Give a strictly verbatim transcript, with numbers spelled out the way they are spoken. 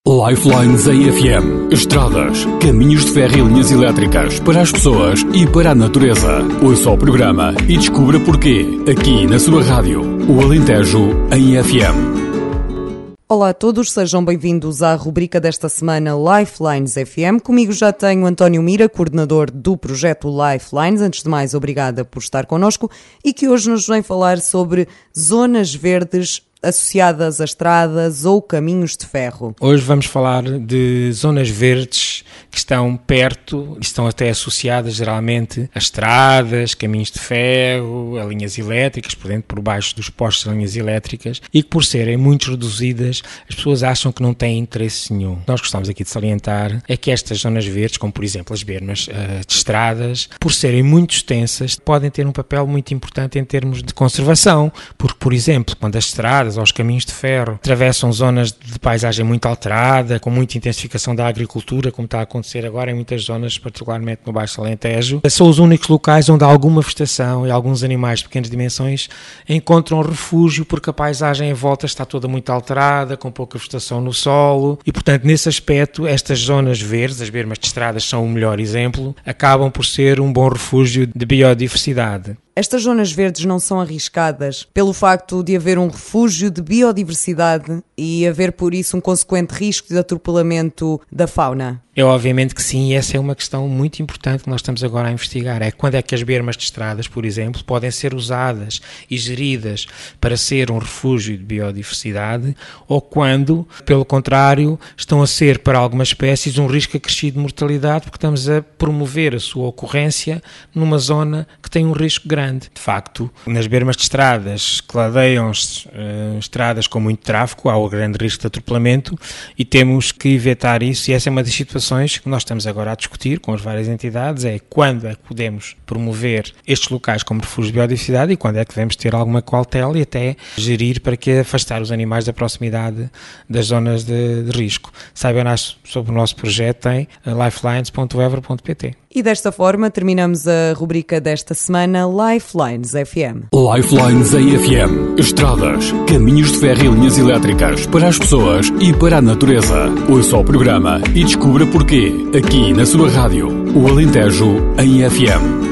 Lifelines em F M. Estradas, caminhos de ferro e linhas elétricas para as pessoas e para a natureza. Ouça o programa e descubra porquê, aqui na sua rádio, o Alentejo em F M. Olá a todos, sejam bem-vindos à rubrica desta semana Lifelines F M. Comigo já tenho António Mira, coordenador do projeto Lifelines. Antes de mais, obrigada por estar connosco e que hoje nos vem falar sobre zonas verdes associadas a estradas ou caminhos de ferro. Hoje vamos falar de zonas verdes que estão perto, estão até associadas geralmente a estradas, caminhos de ferro, a linhas elétricas, por dentro, por baixo dos postos de linhas elétricas, e que por serem muito reduzidas, as pessoas acham que não têm interesse nenhum. Nós gostamos aqui de salientar é que estas zonas verdes, como por exemplo as bermas uh, de estradas, por serem muito extensas, podem ter um papel muito importante em termos de conservação, porque, por exemplo, quando as estradas aos caminhos de ferro atravessam zonas de paisagem muito alterada, com muita intensificação da agricultura, como está a acontecer agora em muitas zonas, particularmente no Baixo Alentejo, são os únicos locais onde alguma vegetação e alguns animais de pequenas dimensões encontram refúgio, porque a paisagem em volta está toda muito alterada, com pouca vegetação no solo, e portanto nesse aspecto estas zonas verdes, as bermas de estradas são o melhor exemplo, acabam por ser um bom refúgio de biodiversidade. Estas zonas verdes não são arriscadas pelo facto de haver um refúgio de biodiversidade e haver por isso um consequente risco de atropelamento da fauna? É obviamente que sim, e essa é uma questão muito importante que nós estamos agora a investigar, é quando é que as bermas de estradas, por exemplo, podem ser usadas e geridas para ser um refúgio de biodiversidade, ou quando, pelo contrário, estão a ser para algumas espécies um risco acrescido de mortalidade, porque estamos a promover a sua ocorrência numa zona que tem um risco grande. De facto, nas bermas de estradas que ladeiam uh, estradas com muito tráfego, há o grande risco de atropelamento e temos que evitar isso, e essa é uma das situações que nós estamos agora a discutir com as várias entidades, é quando é que podemos promover estes locais como refúgio de biodiversidade e quando é que devemos ter alguma cautela e até gerir para que afastar os animais da proximidade das zonas de, de risco. Saibam mais sobre o nosso projeto em lifelines ponto evra ponto pt. E desta forma terminamos a rubrica desta semana Lifelines F M. Lifelines em F M. Estradas, caminhos de ferro e linhas elétricas para as pessoas e para a natureza. Ouça o programa e descubra porquê, aqui na sua rádio, o Alentejo em F M.